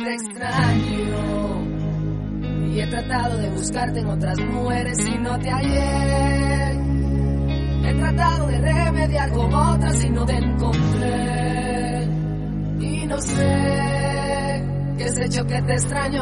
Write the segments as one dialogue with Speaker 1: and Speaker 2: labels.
Speaker 1: te extraño y he tratado de buscarte en otras mujeres y no te hallé. He tratado de remediar con otras y no te encontré. Y no sé qué has hecho que te extraño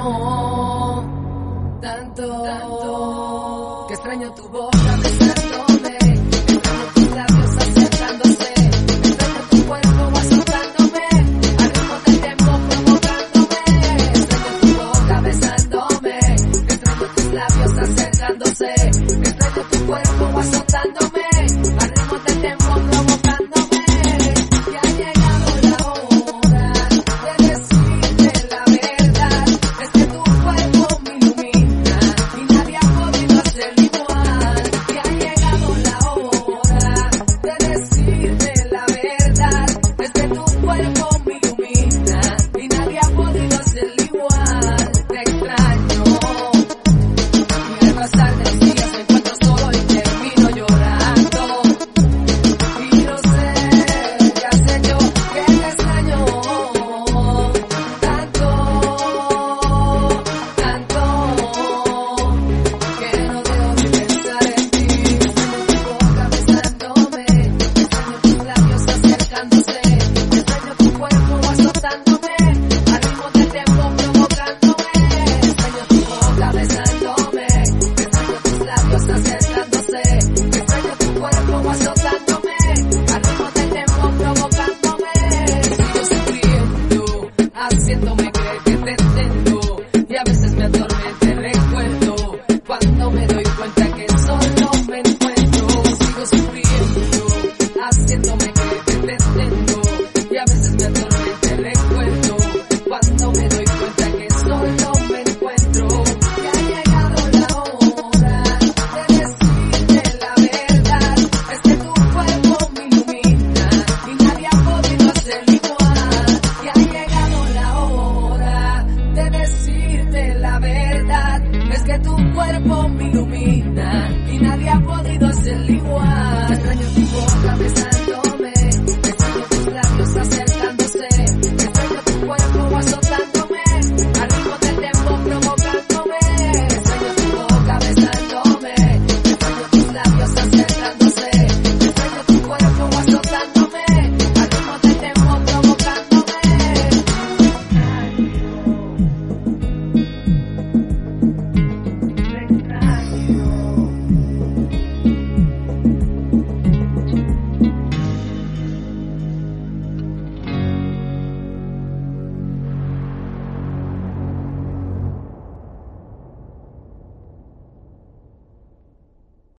Speaker 1: tanto, que extraño tu boca besándome, extraño tus labios acercándose, extraño tu cuerpo azotándome, al ritmo del tiempo provocándome, extraño tu boca besándome, extraño tus labios acercándose, extraño tu cuerpo azotándome, al ritmo del tiempo provocándome. Ya ha llegado la hora de decirte la verdad, es que tu cuerpo me ilumina y nadie ha podido hacerlo igual. Ya ha llegado la hora de decirte la verdad, es que tu cuerpo me ilumina y nadie ha podido hacerlo igual. Te extraño y al pasar de los días me encuentro solo y termino llorando. Y no sé qué has hecho que te extraño tanto, tanto, que no dejo de pensar en ti. Extraño tu boca besándome, extraño tus labios acercándose, extraño tu cuerpo azotándome, al ritmo del tiempo provocándome. Extraño tu boca besándome, extraño tus labios acercándose, extraño tu cuerpo azotándome, al ritmo del tiempo provocándome. Sigo sufriendo, haciéndome